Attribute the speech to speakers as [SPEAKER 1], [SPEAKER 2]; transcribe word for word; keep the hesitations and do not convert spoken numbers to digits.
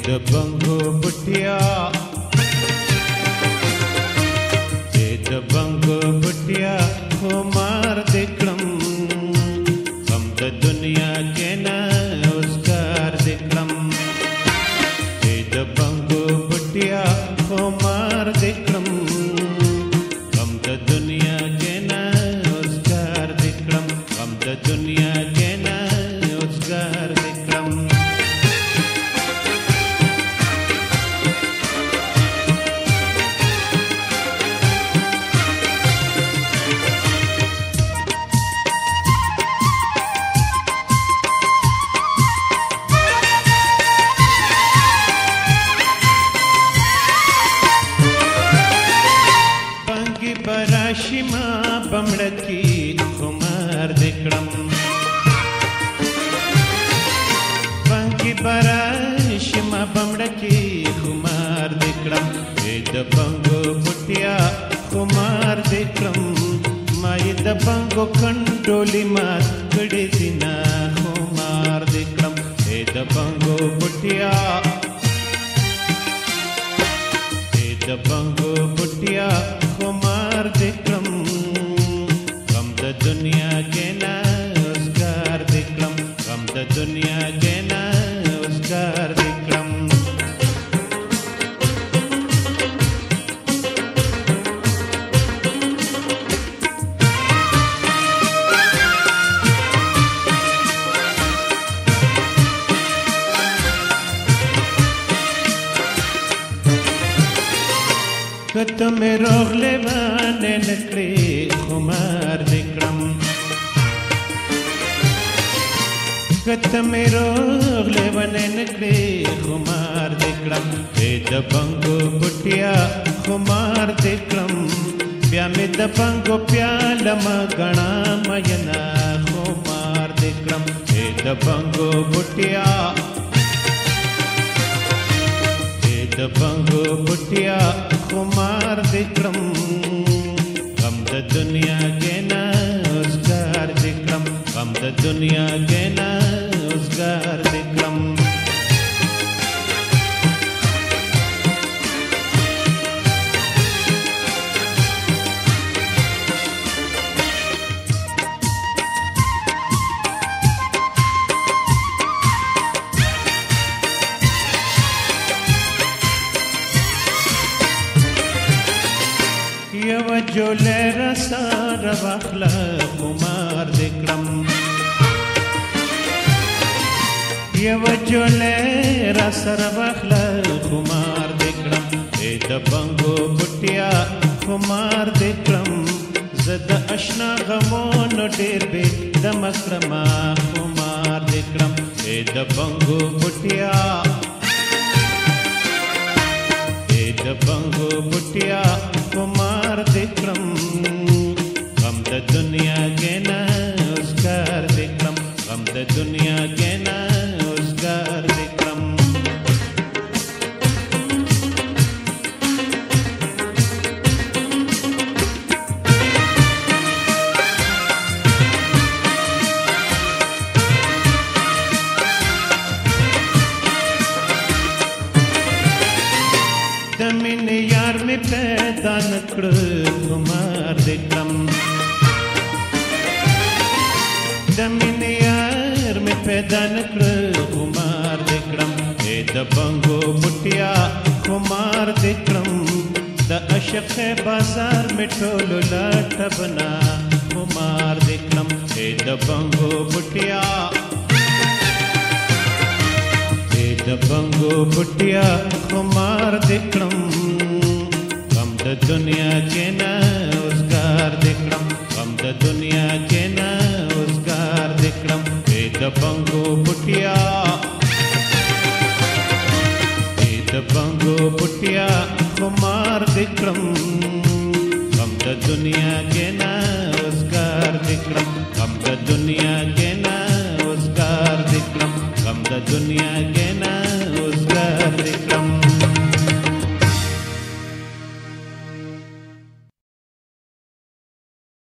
[SPEAKER 1] د بنګو بټیا د بنګو بټیا خمار دکړم هم د دنیا کې نه اوسکار دکړم د بنګو بټیا خمار دکړم هم د دنیا کې نه اوسکار دکړم هم د دنیا کې نه اوسکار دکړم براشما بمړکی خمار دکړم بانکی براشما بمړکی خمار دکړم د بنګو بټیا خمار دکړم مای د بنګو کنټولي مات کړي دینا خمار دکړم د بنګو بټیا د بنګو بټیا خمار دکړم غم د دنیا کې نه اوسکار دکړم غم د دنیا کې نه اوسکار دکړم کته مې روغلې باندې نکړې خمار دکړم کته مې روغلې باندې نکړې خمار دکړم د بنګو بټیا خمار دکړم بیا مې د بنګو پیاله ما غنا مېنا خمار دکړم د بنګو بټیا د بنګو بټیا خمار دکړم غم د دنیا کې نه اوسکار دکړم غم د دنیا کې نه اوسکار دکړم یو جولې رسار واخله خمار دکړم یو جولې رسار واخله خمار دکړم د بنګو بټیا خمار دکړم زد آشنا غمونو ډېر به د مکرما خمار دکړم د بنګو بټیا د بنګو بټیا خمار دکړم غم د دنیا کې نه اوسکار دکړم غم د دنیا کې نه اوسکار دکړم د مینې یار مې پیدا نکړ خمار دکړم د مینې یار مې پیدا نکړ خمار دکړم د بنګو بټیا خمار دکړم د عشق بازار مې ټولو لاټه بنا خمار دکړم د بنګو بټیا د بنګو بټیا خمار دکړم غم د دنیا کې نه اوسکار دکړم غم د دنیا کې نه اوسکار دکړم د بنګو بټیا د بنګو بټیا خمار دکړم غم د دنیا کې نه اوسکار دکړم غم د دنیا کې نه اوسکار دکړم غم د دنیا کې نه